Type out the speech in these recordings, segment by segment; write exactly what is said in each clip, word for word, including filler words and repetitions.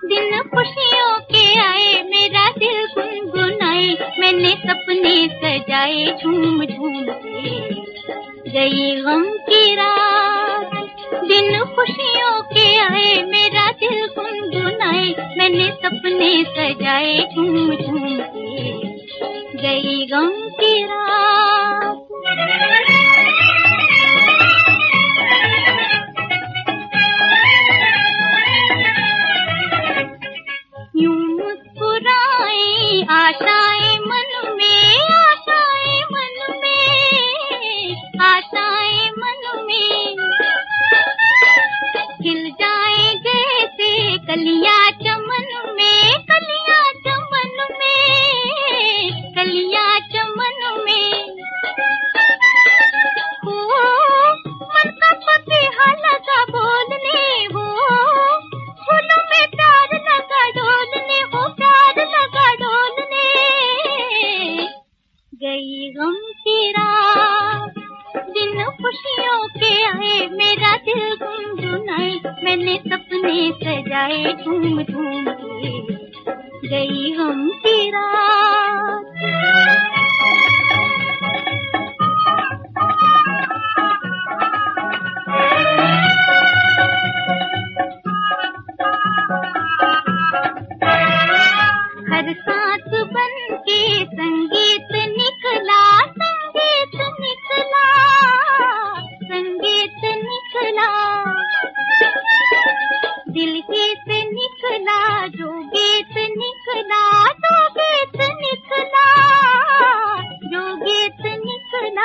दिन खुशियों के आए, मेरा दिल गुनगुनाए, मैंने सपने सजाए झूम झूम के। गई गम की रात, दिन खुशियों के आए, मेरा दिल गुनगुनाए, मैंने सपने सजाए झूम झूम के। गई गम की रात। यूं मुस्कुराए आशाएं मन में, आशाएं मन में, आशाएं मन में, खिल जाए जैसे कलियां चमन में, कलियां चमन में, कलियां चमन में। हो मन का फतेहा लगा बोलने, हो फूलों में प्यार लगा डोलने, हो प्यार लगा डोलने। गई गम की रात, दिन खुशियों के आए, मेरा दिल गुनगुनाए, मैंने सपने सजाए झूम झूम के। गई गम की रात। हर सांस बन के संगीत निकला, संगीत निकला, संगीत निकला। दिल ही से निकला जो गीत निकला, जो गीत निकला, जो गीत निकला।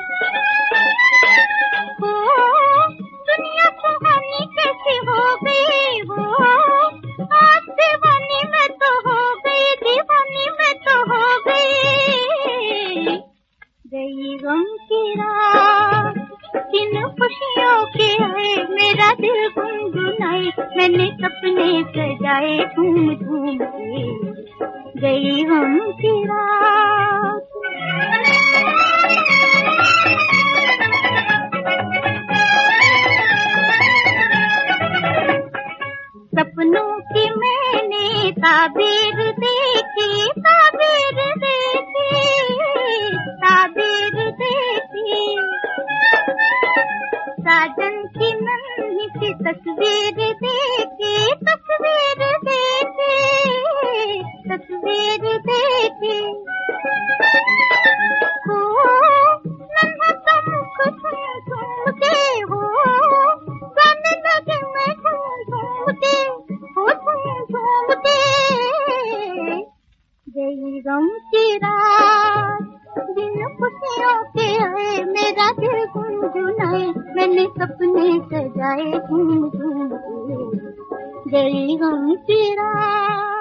हो दुनिया सुहानी कैसी हो गई, हो आज दीवानी में तो हो गई, दीवानी में तो हो गई। गई गम की रात, दिन खुशियों के आए, मेरा दिल गुनगुनाए, मैंने सपने सजाए झूम झूम के। गई गम की रात। सपनों की मैंने ताबीर देखी, ताबीर देखी, ताबीर देखी। साजन की नन्ही सी तस्वीर देखी, तस्वीर देखी, तस्वीर देखी। हो नन्हा सा मुख झूम झूम के, हो गाने लगे मैं झूम झूम के, हो झूम झूम के। गई गम की रात, दिन खुशियों के आए, मेरा दिल गुनगुनाए, मैंने सपने सजाए झूम झूम के। गई गम की रात।